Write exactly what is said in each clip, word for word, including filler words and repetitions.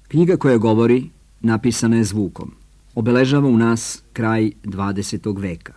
Knjiga koja govori napisana je zvukom. Obeležava u nas kraj dvadesetog veka.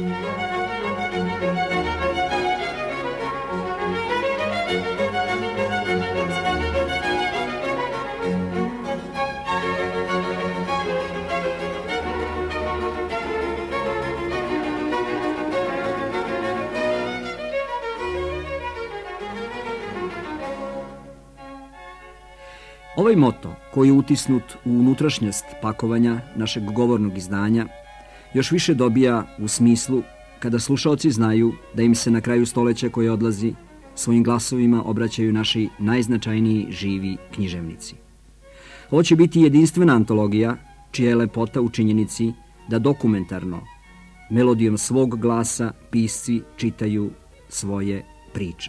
Ovaj moto, koji je utisnut u unutrašnjost pakovanja našeg govornog izdanja, još više dobija u smislu kada slušaoci znaju da im se na kraju stoleća koje odlazi svojim glasovima obraćaju naši najznačajniji živi književnici. Ovo će biti jedinstvena antologija čija je lepota u činjenici da dokumentarno, melodijom svog glasa pisci čitaju svoje priče.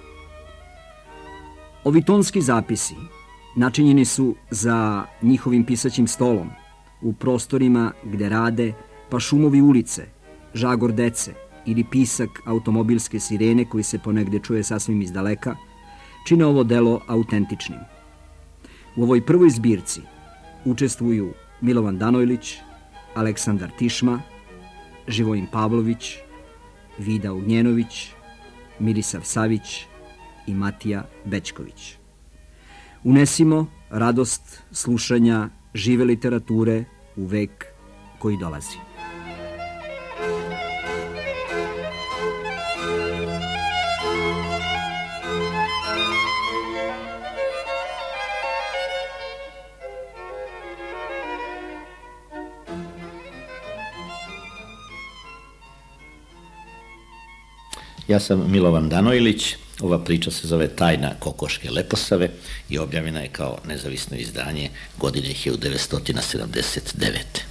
Ovi tonski zapisi načinjeni su za njihovim pisaćim stolom, u prostorima gde rade, pa šumovi ulice, žagor dece ili pisak automobilske sirene koji se ponegde čuje sasvim iz daleka, čine ovo delo autentičnim. U ovoj prvoj zbirci učestvuju Milovan Danojlić, Aleksandar Tišma, Živojin Pavlović, Vida Ognjenović, Milisav Savić i Matija Bećković. Unesimo radost slušanja žive literature u vek koji dolazi. Ja sam Milovan Danojlić. Ova priča se zove Tajna kokoške Leposave i objavljena je kao nezavisno izdanje godine hiljadu devetsto sedamdeset devete.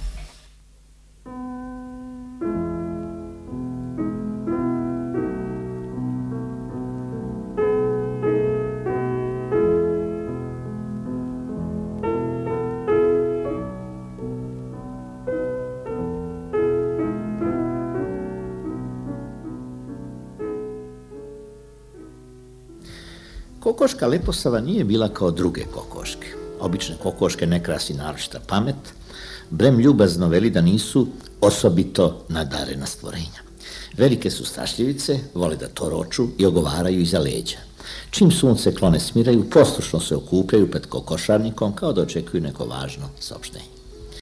Kokoška Leposava nije bila kao druge kokoške. Obične kokoške ne krasi naročita pamet, brem ljubazno veli da nisu osobito nadarena stvorenja. Velike su strašljivice, vole da toroču i ogovaraju iza leđa. Čim sunce klone smiraju, poslušno se okupljaju pred kokošarnikom kao da očekuju neko važno saopštenje.